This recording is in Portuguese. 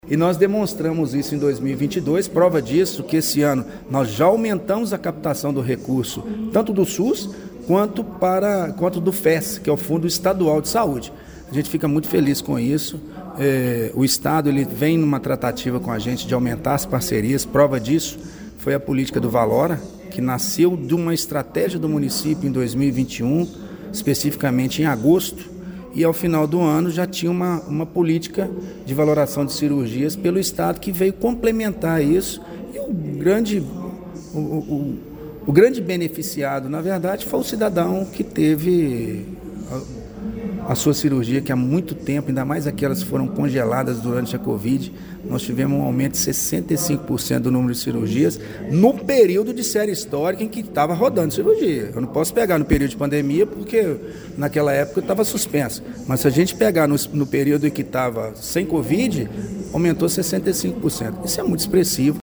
E nós demonstramos isso em 2022, prova disso que esse ano nós já aumentamos a captação do recurso, tanto do SUS quanto do FES, que é o Fundo Estadual de Saúde. A gente fica muito feliz com isso. O Estado ele vem numa tratativa com a gente de aumentar as parcerias, prova disso foi a política do Valora, que nasceu de uma estratégia do município em 2021, especificamente em agosto, e ao final do ano já tinha uma política de valoração de cirurgias pelo Estado que veio complementar isso. E o grande beneficiado, na verdade, foi o cidadão que teve a sua cirurgia, que há muito tempo, ainda mais aquelas que foram congeladas durante a Covid, nós tivemos um aumento de 65% do número de cirurgias no período de série histórica em que estava rodando cirurgia. Eu não posso pegar no período de pandemia porque naquela época estava suspenso. Mas se a gente pegar no período em que estava sem Covid, aumentou 65%. Isso é muito expressivo.